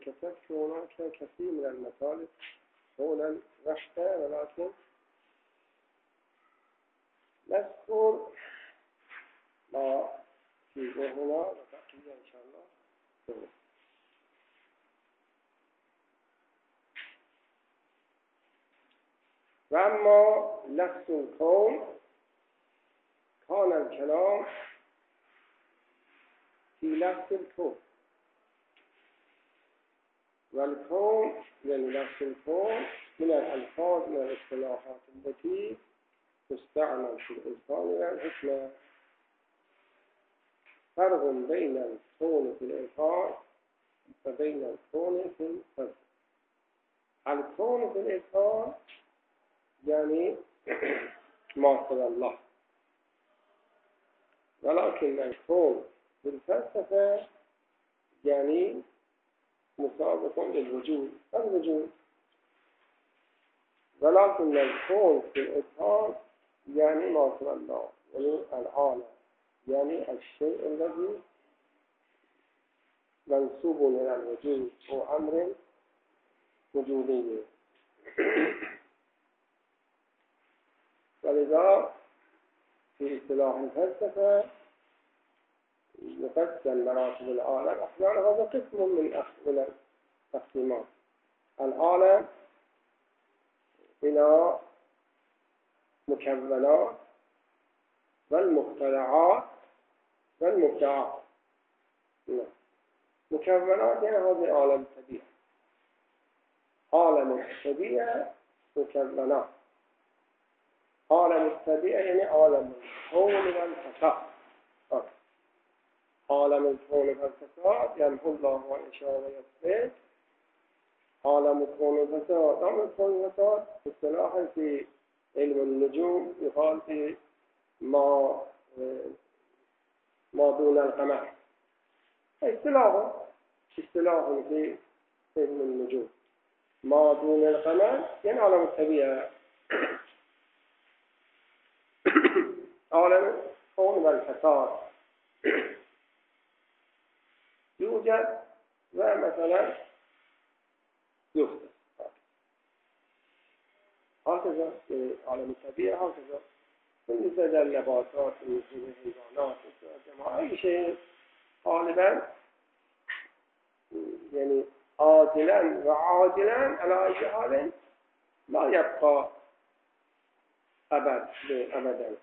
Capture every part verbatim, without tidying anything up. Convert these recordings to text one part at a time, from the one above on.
كتبت هناك كثير من المطالب حول الوحدة، ولكن نذكر ما في ذهننا وبقية إن شاء الله. وأما لفظ الكون كان الكلام في لفظ الكون، والكون يعني لفظ الكون من الألفاظ من الاصطلاحات التي تستعمل في الإرفان والحكمة. فرق بين الكون في الإرفان وبين الكون في الفلسفة. الكون في الإرفان يعني ما سوى الله، ولكن الكون في الفلسفة يعني مسابق للوجود الوجود. ولكن الكون في الإرفان يعني ما سوى الله، يعني العالم، يعني الشيء الذي منسوب إلى الوجود هو أمر وجودي. ولذا في اصطلاح الفلسفة يقسم مراتب العالم أحيانا هذا قسم من من التقسيمات. العالم إلى مكونات والمخترعات والمبدعات. مكونات يعني هذه عالم الطبيعة. عالم الطبيعة مكونات. عالم الطبيعة يعني عالم الكون والفساد. عالم الكون والفساد يمحو الله ما يشاء ويثبت. عالم الكون والفساد عالم الكون والفساد اصطلاحا في علم النجوم يقال في ما ما دون القمر. اصطلاح اصطلاح في علم النجوم ما دون القمر يعني عالم الطبيعة. عالم الكون والفساد يوجد ومثلا يفسد. هكذا في عالم الطبيعة هكذا بالنسبة للنباتات بالنسبة للحيوانات أي شيء غالبا يعني عاجلا وعاجلا على أي حال لا يبقى أبد أبدا.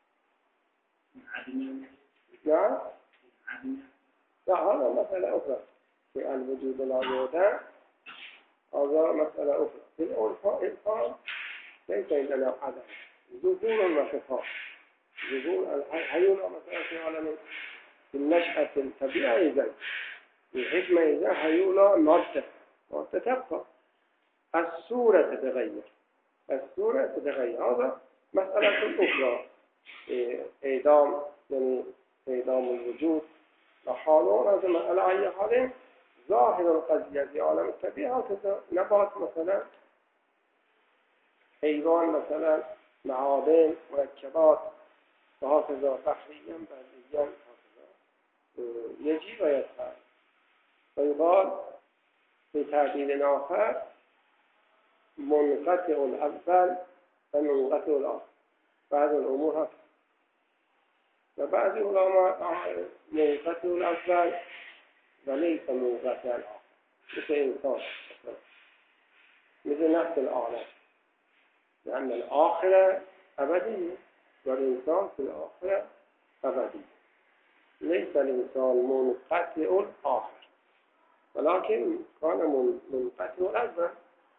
نعم. لا هذا مسألة أخرى. في الوجود لا يوجد هذا مسألة أخرى. في الإنسان ليس عندنا عدم ظهور وانخفاض. ظهور الحيوان مثلا في عالم النشأة الطبيعة إذا الحكمة إذا حيوان مادة مادة تبقى، الصورة تتغير الصورة تتغير. هذا مسألة أخرى. إعدام يعني إعدام الوجود وحالون هذا مسألة أي حال ظاهر القضية في عالم الطبيعة. كذا نبات مثلا حيوان مثلا معادن مركبات وهكذا بحريا بريا يجي ويذهب. ويقال في تعبير آخر منقطع الأول ومنقطع الآخر. بعض الأمور هكذا. وبعض العلماء منقطع الأول وليس منقطع الآخر. مثل إنسان مثل نفس العالم، لأن الآخرة أبدية والإنسان في الآخرة أبدي. ليس الإنسان منقطع الآخر ولكن كان منقطع الأول.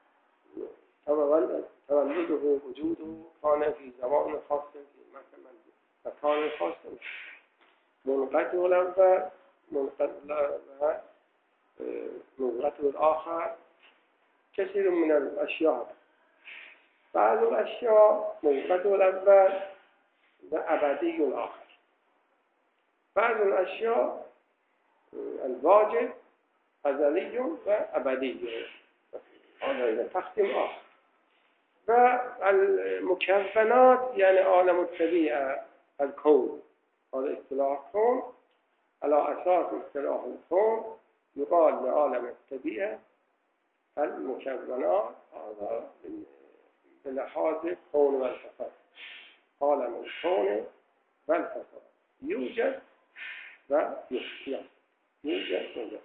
تولده وجوده كان في زمان خاص في مكان خاص. منقطع الأول منقطع الآخر كثير من الأشياء. بعض الأشياء منقطع الأول وأبدي الآخر. بعض الأشياء الواجب أزلي وأبدي. هذا تقسيم آخر. والمكونات يعني عالم الطبيعة الكون. هذا اصطلاح كون على أساس اصطلاح الكون يقال لعالم الطبيعة المكونات هذا بلحاظ الكون والفساد. عالم الكون والفساد يوجد ويحيى، يوجد ويحيى.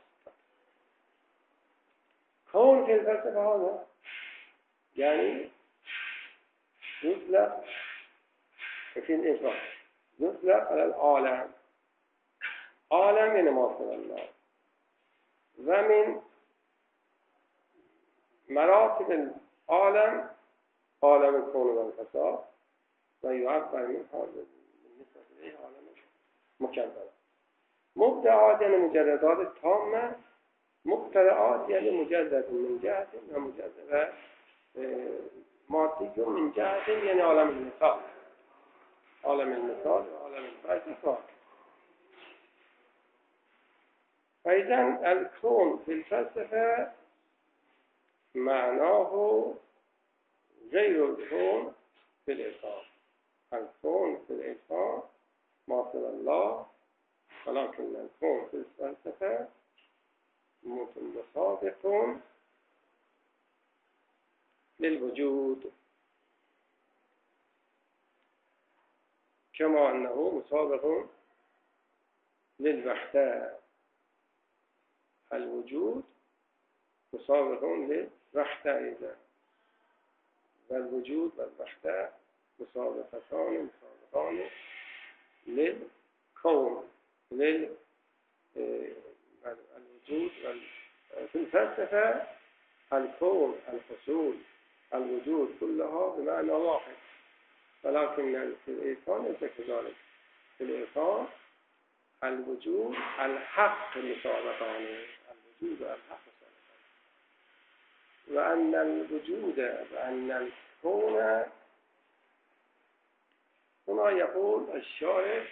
كون في الفلسفة هذا يعني يطلق في الإطلاق، يطلق على العالم. عالم يعني ما شاء الله. ومن مراتب العالم عالم الكون والفساد، ويعبر من هذا بالنسبة إليه عالم مكبر. مبدعات يعني مجردات تامة، مخترعات يعني مجرد من جهة ومجرد مادي من جهة يعني عالم المثال، عالم المثال وعالم الفلسفة. فإذا الكون في الفلسفة معناه غير الكون في الإنسان. الكون في الإنسان ما شاء الله، ولكن الكون في الفلسفة مسابق للوجود، كما أنه مسابق للوحدة. الوجود مسابق للوحدة إذا، والوجود والوحدة مسابقتان مسابقان للكون، للوجود. في الفلسفة الكون، الحصول، الوجود كلها بمعنى واحد، ولكن في الإنسان ليس كذلك. في الإنسان الوجود الحق مسابقان، الوجود والحق مسابقان، وأن الوجود وأن الكون هنا يقول الشارع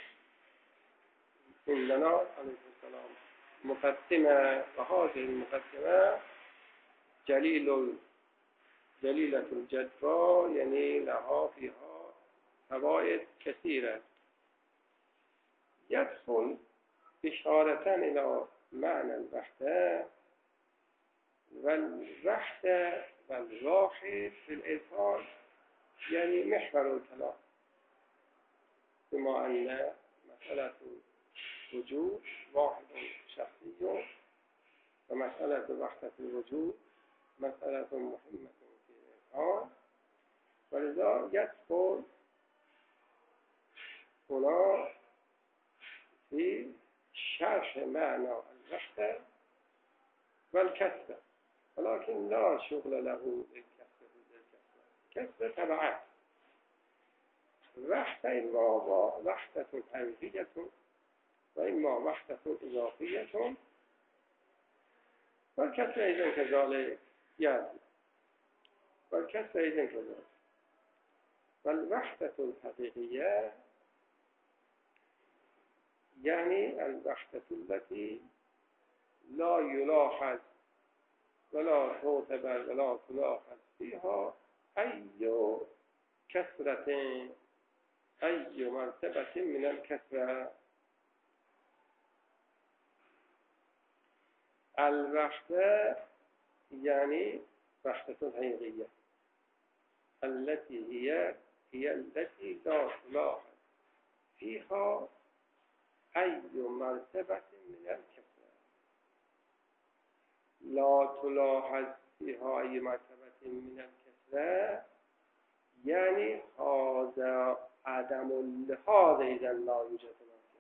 إننا عليه السلام مقدمة، وهذه المقدمة جليل جليلة الجدوى، يعني لها فيها فوائد كثيرة. يدخل إشارة إلى معنى الوحدة، والوحدة والواحد في الإنسان يعني محور الكلام، بما أن مسألة الوجود واحد شخصي، ومسألة وحدة الوجود مسألة مهمة في الإنسان. ولذا يدخل هنا في شرح معنى الوحدة والكسر، ولكن لا شغل له بالكسر بالكسر كسر تبعات. وحدة إما وحدة حقيقية وإما وحدة إضافية، والكسر إذن كذلك يعني، والكسر إذن كذلك. والوحدة الحقيقية يعني الوحدة التي لا يلاحظ ولا تعتبر ولا تلاحظ فيها أي كسرة، أي مرتبة من الكسرة. الوحدة يعني وحدة الحقيقية التي هي هي التي لا تلاحظ فيها أي مرتبة من الكسرة. لا تلاحظ فيها أي مرتبة من الكسرة يعني هذا عدم اللحاظ، إذا لا يوجد.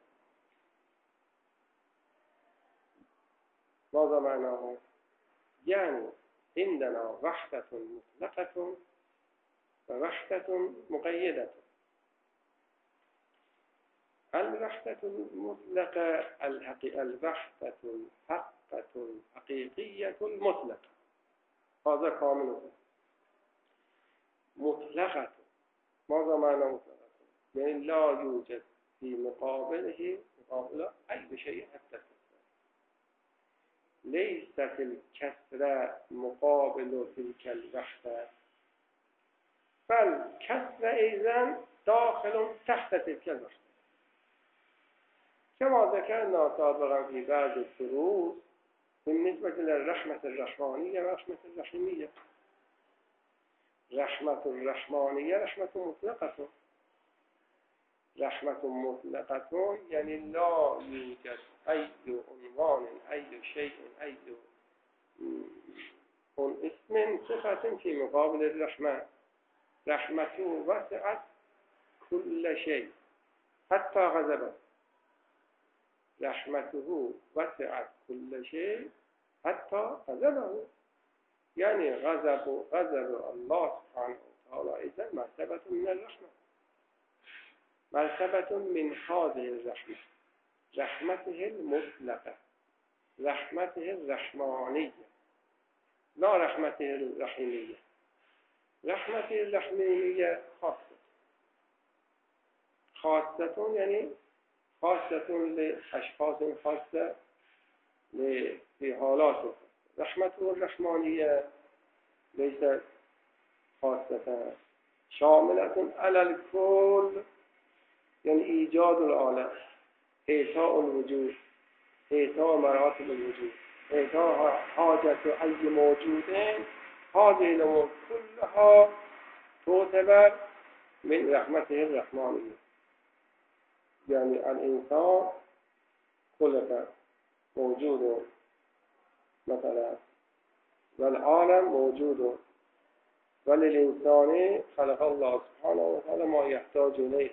ماذا معناه؟ يعني عندنا وحدة مطلقة ووحدة مقيدة. الوحدة المطلقة الحقيقة، الوحدة الحقة الحقيقية المطلقة، هذا كامل. مطلقة ماذا معنى مطلقة؟ يعني لا يوجد في مقابله مقابله أي شيء حتى الكسرة. ليست الكسرة مقابل تلك الوحدة، فالكسرة إذن داخل تحت تلك الوحدة. كما ذكرنا سابقا في بعض الدروس بالنسبة للرحمة الرحمانية ورحمة الرحيمية. رحمة الرحمانية رحمة مطلقة. رحمة مطلقة يعني لا يوجد أي عنوان أي شيء أي اسم صفة في مقابل الرحمة. رحمته وسعت كل شيء حتى غضبه. رحمته وسعت كل شيء حتى غضبه، يعني غضب غضب الله سبحانه وتعالى إذا مرتبة من الرحمة، مرتبة من هذه الرحمة، رحمته المطلقة، رحمته الرحمانية، لا رحمته الرحيمية. رحمته الرحيمية خاصة، خاصة يعني خاصة لأشخاص خاصة في حالات خاصة. رحمته الرحمانية ليست خاصة، شاملة على الكل، يعني إيجاد العالم، إيتاء الوجود، إيتاء مراتب الوجود، إيتاء حاجة أي موجود. هذه الأمور كلها تعتبر من رحمته الرحمانية. يعني الإنسان خلق موجود مثلا، والعالم موجود، وللإنسان خلق الله سبحانه وتعالى ما يحتاج إليه،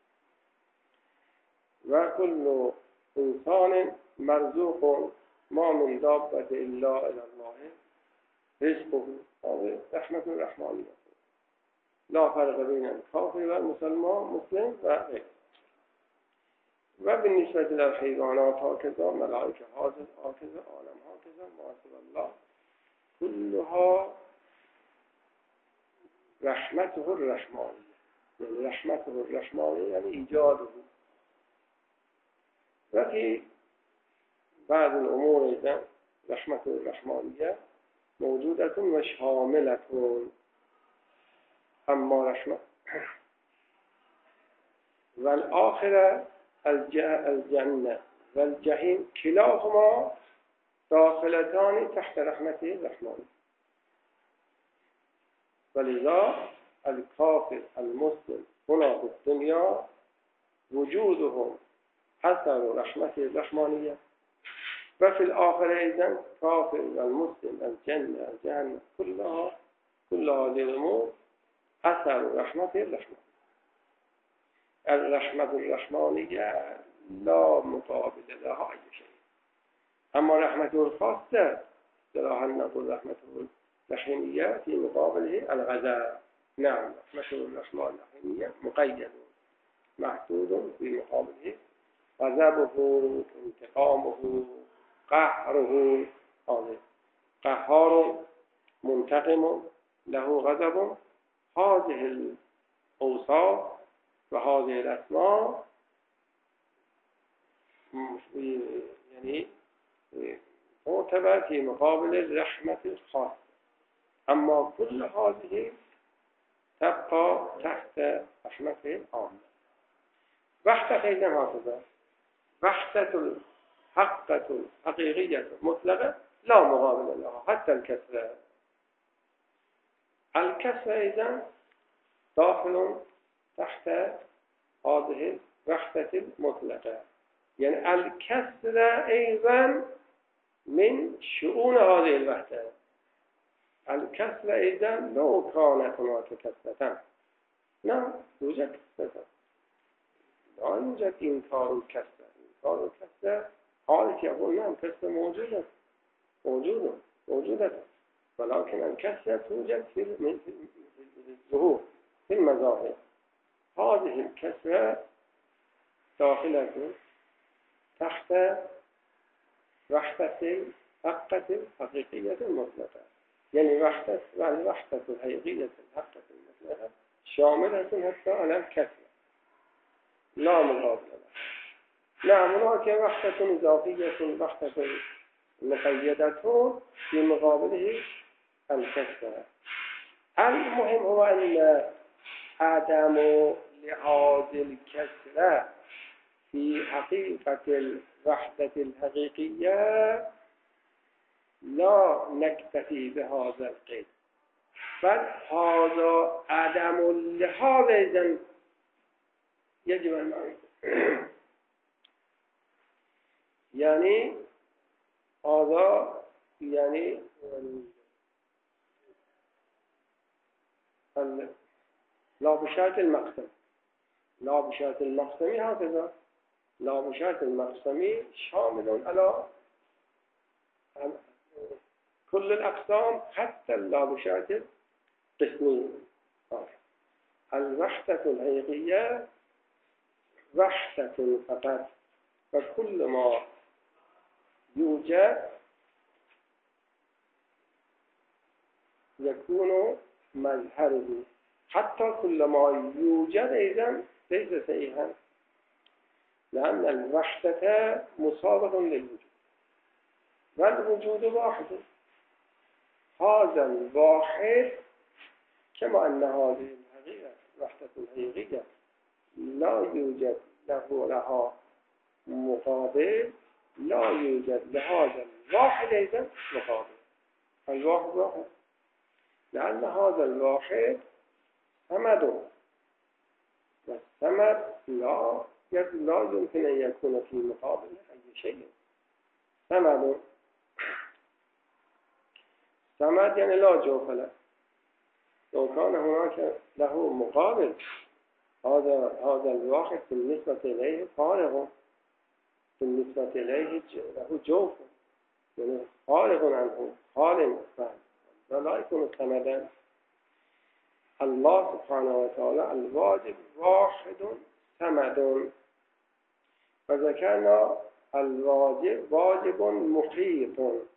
وكل إنسان مرزوق، ما من دابة إلا إلى الله رزقه. هذه رحمة الرحمانية، لا فرق بين الكافر والمسلمان، مسلم وغيره. وبالنسبة للحيوانات هكذا، ملائكة هكذا، عالم هكذا، ما سوى الله كلها رحمته الرحمانية. يعني رحمته الرحمانية يعني إيجاده. وفي بعض الأمور إذا رحمة الرحمانية موجودة وشاملة. أما رحمة والآخرة الجنة والجحيم كلاهما داخلتان تحت رحمته الرحمانية. ولذا الكافر المسلم هنا في الدنيا وجودهم أثر رحمته الرحمانية، وفي الآخرة إذن كافر المسلم الجنة الجهنم كلها كل هذه الأمور أثر رحمته الرحمانية. الرحمة الرحمانية لا مقابل لها أي شيء. أما رحمة الخاصة صراحة نقول رحمة الرحيمية في مقابله الغضب. نعم، رحمة الرحمن الرحيمية مقيد محدود في مقابله غضبه، انتقامه، قهره. هذا قهار منتقم له غضب. هذه الأوصاف وهذه الأسماء يعني معتبر في مقابل الرحمة الخاصة. أما كل هذه تبقى تحت رحمته العامة. وحدة أيضا هكذا، وحدة الحقة الحقيقية المطلقة لا مقابل لها، حتى الكسرة. الكسرة أيضا داخل تحت هذه الوحدة المطلقة. يعني الكسرة أيضا من شؤون هذه الوحدة. الكسرة أيضا لو كانت هناك كسرة، نعم يوجد كسرة، لا يوجد إنكار الكسرة. إنكار الكسرة حالك يقول نعم كسرة موجودة موجودة موجودة، ولكن الكسرة توجد في الظهور في المظاهر. هذه الكسرة داخلة تحت وحدة الحقة الحقيقية المطلقة. يعني وحدة الوحدة الحقيقية الحقة المطلقة شاملة حتى على الكسرة، لا مقابل لها. نعم، هناك وحدة إضافية، وحدة مقيدة في مقابله الكسرة. المهم هو أن عدم لحاظ الكسرة في حقيقة الوحدة الحقيقية لا نكتفي بهذا القيد. بل هذا عدم اللحاظ إذن يجب أن نعرف. يعني هذا يعني لا بشرط المقسم، لا بشرط المقسمي هكذا، لا بشرط المقسمي شامل على كل الأقسام حتى لا بشرط القسمي. الوحدة الحقيقية وحدة فقط، وكل ما يوجد يكون مظهره، حتى كل ما يوجد أيضا ليس صحيحا، لأن الوحدة مسابق للوجود والوجود واحد. هذا الواحد كما أن هذه الحقيقة وحدة الحقيقية لا يوجد له لها مقابل، لا يوجد لهذا الواحد أيضا مقابل. الواحد واحد، لأن هذا الواحد صمد، والصمد لا لا يمكن أن يكون في مقابل أي شيء. صمد صمد يعني لا جوف له، لو كان هناك له مقابل هذا هذا الواحد بالنسبة إليه فارغ، بالنسبة إليه له جوف، يعني فارغ عنه، خال، فلا يكون صمدا. الله سبحانه وتعالى الواجب واحد صمد، فذكرنا الواجب واجب محيط،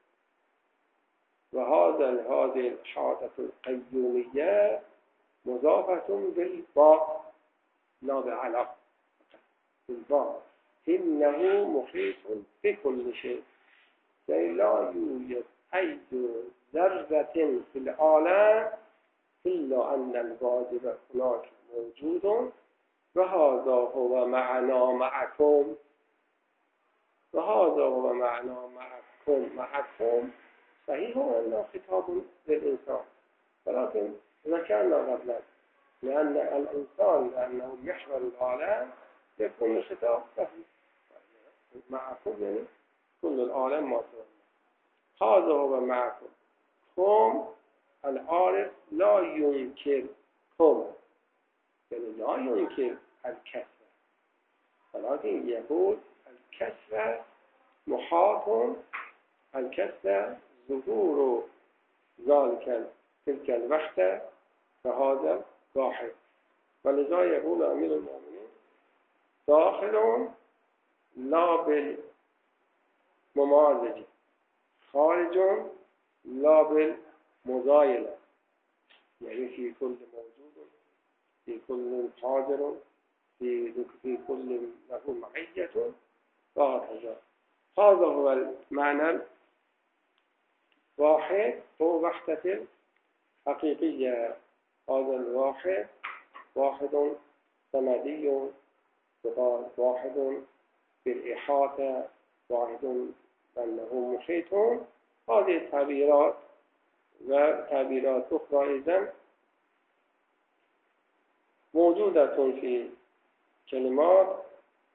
وهذا هذه الإحاطة القيومية مضافة بالباء لا بعلاقة بالباء، إنه محيط بكل شيء، يعني لا يوجد أي ذرة في العالم إلا أن الواجب هناك موجود، وهذا هو معنا معكم، وهذا هو معنا معكم معكم صحيح أنه خطاب للإنسان، ولكن ذكرنا قبلا لأن الإنسان لأنه محور العالم يكون خطاب له معكم، يعني كل العالم ما سوى. هذا هو معكم. كم العارف لا ينكر كم، يعني لا ينكر الكسر، ولكن يقول الكسر محاط، الكسر ظهور ذلك تلك الوحدة فهذا واحد. ولذا يقول أمير المؤمنين داخل لا بالممازجة، خارج لا بالمزايلة، يعني في كل موجود، في كل حاضر، في في كل له معية، وهكذا. هذا هو المعنى الواحد، هو وحدة حقيقية. هذا الواحد واحد صمدي، واحد بالإحاطة، واحد أنه محيط. هذه التعبيرات وتعبيرات أخرى إذن موجودة في كلمات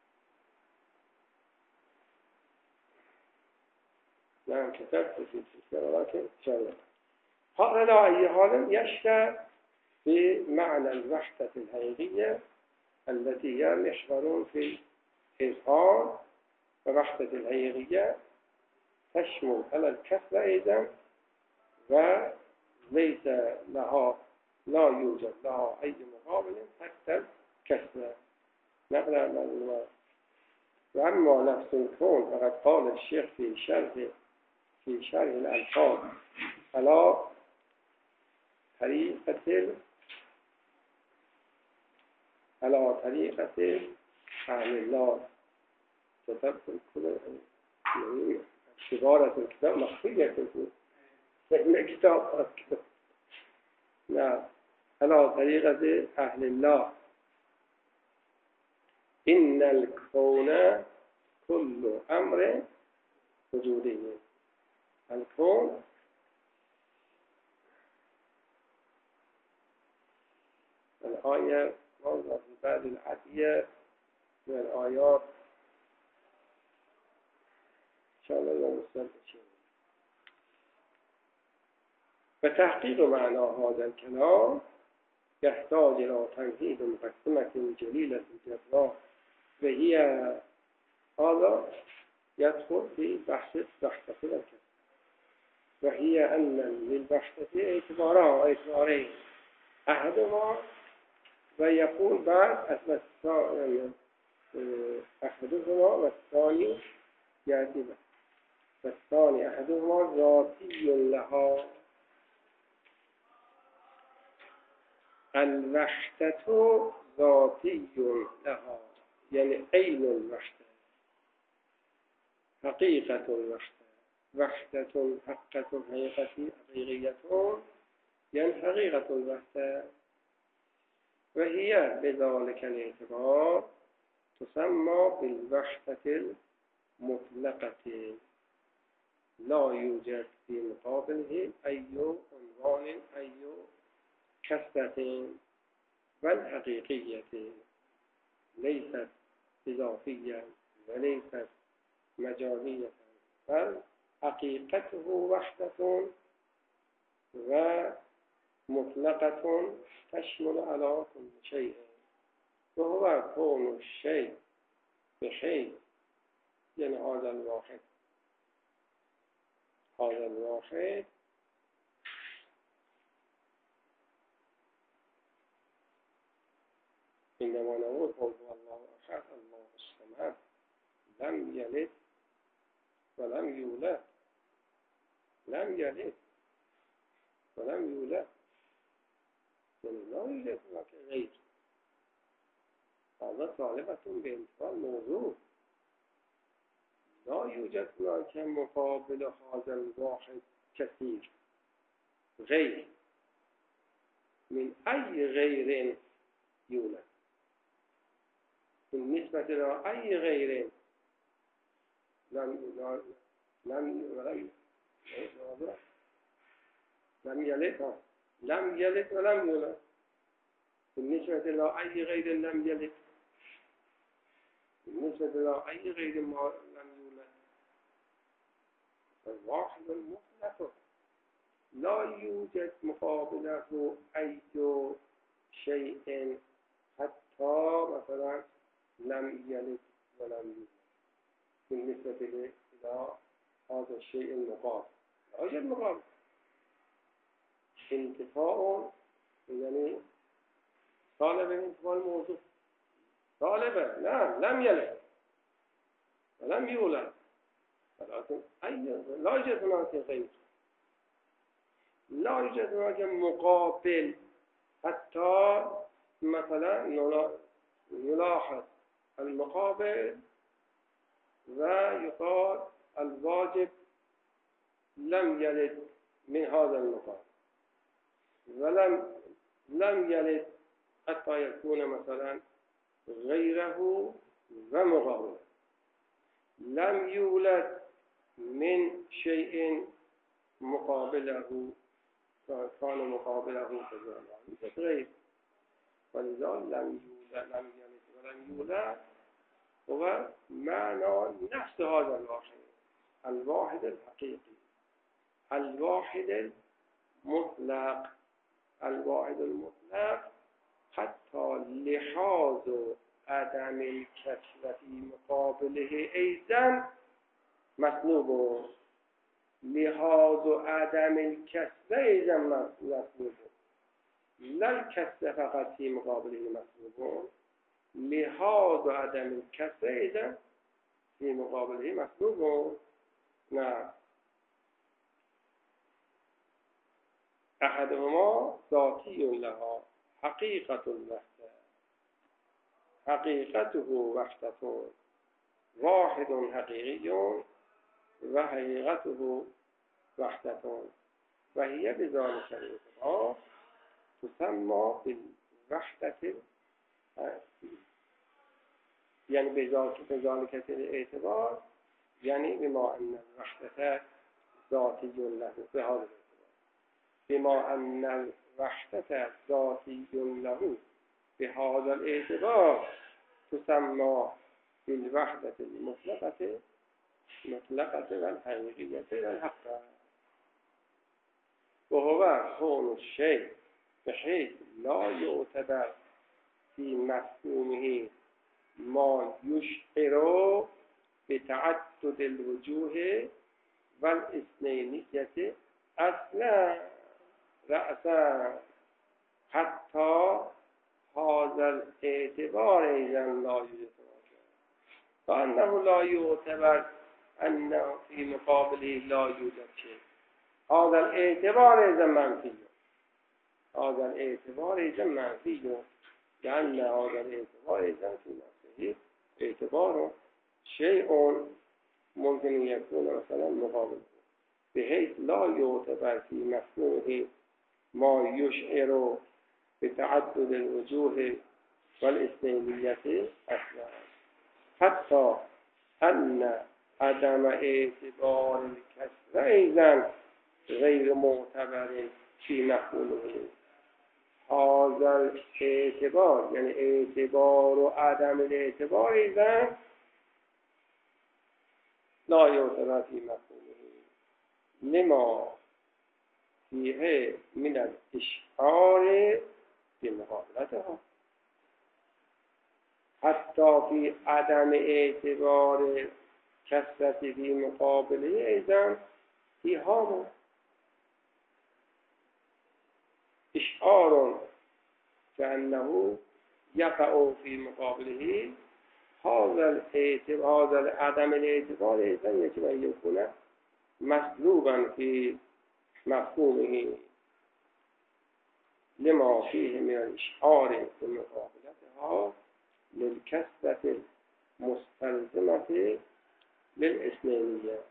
نعم كتبت في السلسلة، ولكن إن شاء الله هذا على أي حال يشتغل بمعنى الوحدة الحقيقية التي هي محور في الإظهار، ووحدة الحقيقية تشمل على الكسر أيضا، وليس لها لا يوجد لها أي مقابل حتى الكسر. نقرأ من وأما نفس الكون فقد قال الشيخ في شرح في شرح الألفاظ على طريقة على طريقة أهل الله. كتبت شبارة الكتاب مخفية في الكتاب. نعم، على طريقة أهل الله. إن الكون كل أمر وجودي، الكون الآية موضوع في بعض العدية من الآيات إن شاء الله يوم السبت وتحقيق معنى هذا الكلام يحتاج إلى تمهيد مقدمة جليلة الجراء، وهي هذا يدخل في بحث بحثة الكلام، وهي أن للبحثة اعتبارها اعتبارين، أحدهما ويقول بعد الثاني أحدهما والثاني يأتي بعد، والثاني أحدهما ذاتي لها. الوحدة ذاتي لها يعني عين الوحدة، حقيقة الوحدة، وحدة حقة حقيقة حقيقية يعني حقيقة الوحدة، وهي بذلك الاعتبار تسمى بالوحدة المطلقة، لا يوجد في مقابله أي عنوان أي كسرة بل حقيقية، ليست إضافية وليست مجازية، بل حقيقته وحدة ومطلقة تشمل على كل شيء، وهو كون الشيء بحيث يعني هذا الواحد هذا الواحد إنما نقول هو الله أحد الله الصمد لم يلد ولم يولد، لم يلد ولم يولد، يعني لا يوجد هناك غير، هذا طالبة بانتفاع الموضوع، لا يوجد هناك مقابل هذا الواحد كثير غير، من أي غير يولد، بالنسبة إلى أي غير لم لم لم لم يلد لم يلد ولم يولد، بالنسبة إلى أي غير لم يلد، بالنسبة إلى أي غير ما لم يولد، الواحد المطلق لا يوجد مقابله أي شيء حتى مثلا لم يلد ولم يولد، بالنسبة إلى هذا الشيء المقابل لا يوجد مقابل، انتفاء يعني طالب انتفاء الموضوع، طالبة لا لم يلد ولم يولد، ولكن أي لا يوجد هناك غير، لا يوجد هناك مقابل، حتى مثلا يلاحظ المقابل ويقال الواجب لم يلد من هذا المقابل، ولم لم يلد حتى يكون مثلا غيره ومقابله، لم يولد من شيء مقابله كان مقابله كذلك غير، ولذا لم يولد لم يلد ولم يولد هو معنى نفس هذا الواحد، الواحد الحقيقي، الواحد المطلق، الواحد المطلق حتى لحاظ عدم الكسرة في مقابله أيضا مطلوب، لحاظ عدم الكسرة أيضا مطلوب، لا الكسرة فقط في مقابله مطلوب، لحاظ عدم الكسرة أيضا في مقابله مطلوب. نعم، أحدهما ذاتي لها حقيقة الوحدة، حقيقته وحدة، واحد حقيقي وحقيقته وحدة، وهي بذلك الاعتبار تسمى بالوحدة، يعني بذلك الاعتبار يعني بما أن الوحدة ذاتی له به هذا الاعتبار بما ان الوحدة ذاتی له به هذا الاعتبار تسمى بالوحدة المطلقة مطلقة والحقيقية والحقة وهو كون الشيء بحيث لا يعتبر في مفهومه ما يشعر بتعدد الوجوه والاثنينية اصلا رأسا حتى هذا الاعتبار ايضا لا يعتبر فانه لا يعتبر انه في مقابله لا يوجد شيء هذا الاعتبار ايضا منفي هذا الاعتبار ايضا منفي لان هذا الاعتبار ايضا في نفسه اعتبار شيء ممكن يكون مثلا مقابل بحيث لا يعتبر في مفهومه ما يشعر بتعدد الوجوه والاثنينية اصلا حتى ان عدم اعتبار الكسر ايضا غیر معتبر في مفهومه هذا الاعتبار یعنی اعتبار و عدم الاعتبار ايضا لا يعتبر في مفهومه لما فيه من الاشعار بمقابلتها حتى في عدم اعتبار كسرت في مقابله ايضا ایهام اشعار كأنه يقع في مقابله هذا الاعتبار هذا عدم الاعتبار ايضا يجب ان يكون مسلوبا في مفهومه لما فيه من الاشعار بمقابلتها للكسرة المستلزمة للاثنينية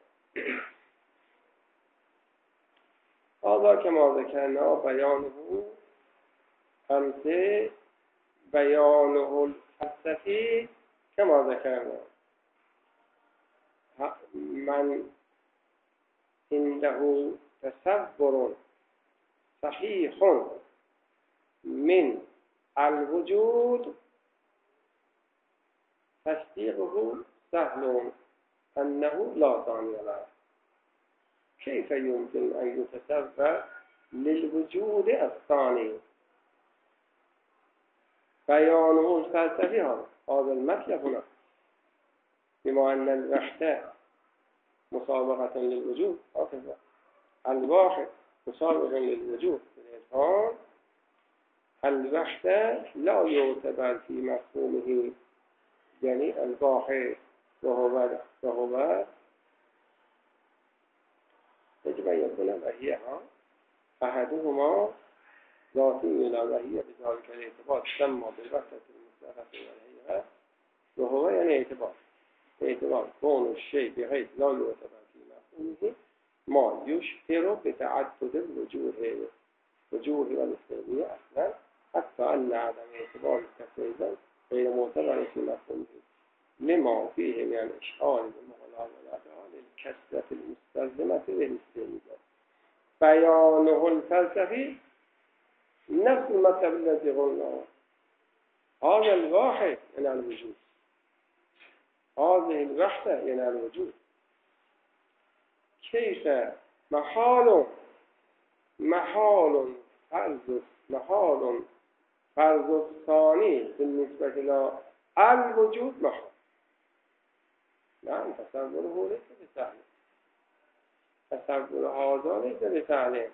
هذا كما ذكرنا بيانه أمس بيانه الفلسفي كما ذكرنا من عنده تصور صحيح من الوجود تصديقه سهل أنه لا ثاني له كيف يمكن أن يتصور للوجود الثاني بيانه الفلسفي هذا المطلب هنا بما أن الوحدة مسابقة للوجود هكذا الواحد مسابقة للوجود بالإذهان الوحدة لا يعتبر في مفهومه يعني الواحد وهو وهو يجب أن يكون وهيها أحدهما ذاتي إلى وهي بذلك الاعتبار تسمى بالوحدة المطلقة والهيئة وهو يعني اعتبار اعتبار كون الشيء بحيث لا يعتبر في مفهومه ما يشعر بتعدد الوجوه وجوه والاثنينية أصلا حتى أن عدم اعتبار التفريزا غير معتبر في مفهومه لما فيه من الإشعار بالمغالطة للكسرة المستلزمة للاثنينية بيانه الفلسفي نفس المطلب الذي قلنا هذا الواحد يعني الوجود هذه الوحدة يعني الوجود كيف محال محال فرض محال فرض الثاني بالنسبة إلى الوجود محال نعم تصوره ليس بسهل تصور هذا ليس بسهل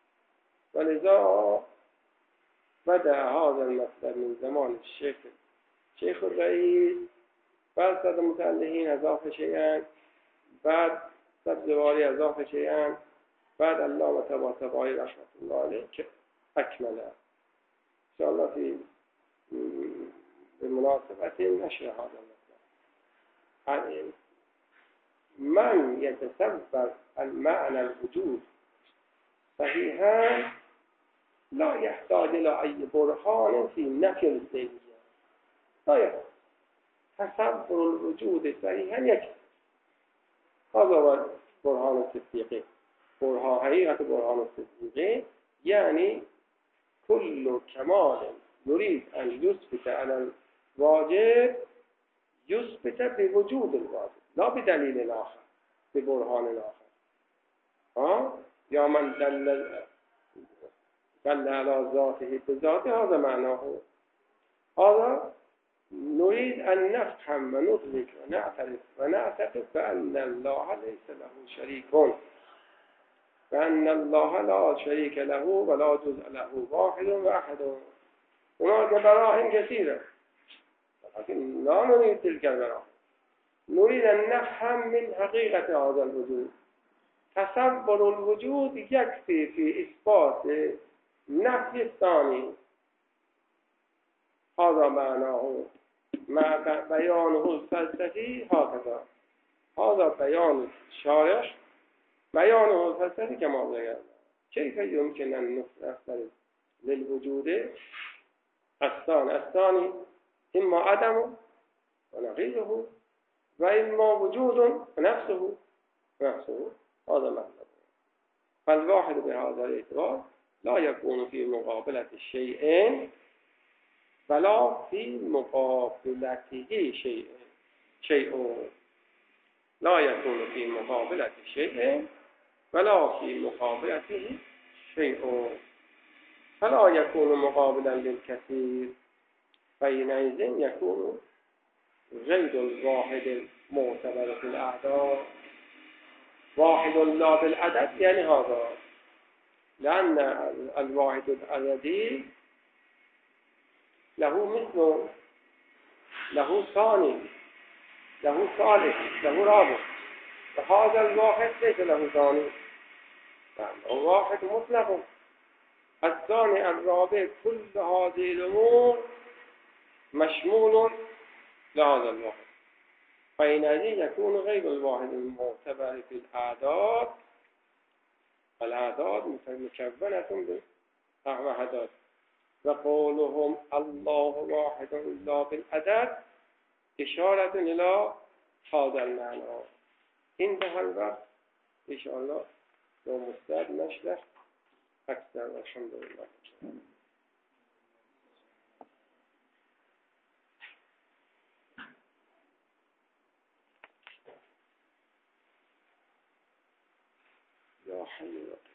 ولذا بدأ هذا المطلب من زمان الشيخ شيخ الرئيس بعد صد متعلقين اضافه شيئا بعد صد زواري اضافه شيئا بعد علامة طباطبائي رحمة الله عليه أكمل إن شاء الله في بمناسبة نشر هذا المطلب من يتصور المعنى الوجود صحيحا لا يحتاج إلى أي برهان في نفي الاثنينية لا يحتاج تصور الوجود صحيحا يكفي هذا هو برهان التصديقي برهان حقیقت برهان الصدیقه یعنی كل كمال يريد أن يثبت على الواجب يثبت بوجود الواجب لا بدليل آخر ببرهان آخر ها يا من دل دل على ذاته بذاته هذا معناه هذا نريد أن نفهم وندرك ونعترف ونعتقد بأن الله ليس له شريك بأن الله لا شريك له ولا جزء له واحد وأحد هناك براهين كثيرة لكن لا نريد تلك البراهين نريد أن نفهم من حقيقة هذا الوجود تصور الوجود يكفي في إثبات نفي الثاني هذا معناه مع بيانه الفلسفي هكذا هذا بيان الشارح بيانه الفلسفي كما قلنا كيف يمكن أن نفسر للوجود الثاني الثاني إما عدم ونقيضه وإما وجود نفسه نفسه هذا مطلب فالواحد بهذا الاعتبار لا يكون في مقابلة الشيئين ولا في مقابلته شيء شيء لا يكون في مقابلة الشيء ولا في مقابلته شيء فلا يكون مقابلا للكثير فحينئذ يكون غير الواحد المعتبر في الأعداد واحد لا بالعدد يعني هذا لأن الواحد العددي له مثل له ثاني له ثالث له رابع وهذا الواحد ليس له ثاني هو واحد مطلق الثاني الرابع كل هذه الأمور مشمول لهذا الواحد فحينئذ يكون غير الواحد المعتبر في الأعداد الأعداد مكونة بأعداد وقولهم الله واحد لا بالعدد إشارة إلى هذا المعنى انتهى الوقت إن شاء الله لو مستعد نشرح أكثر والحمد لله يا حي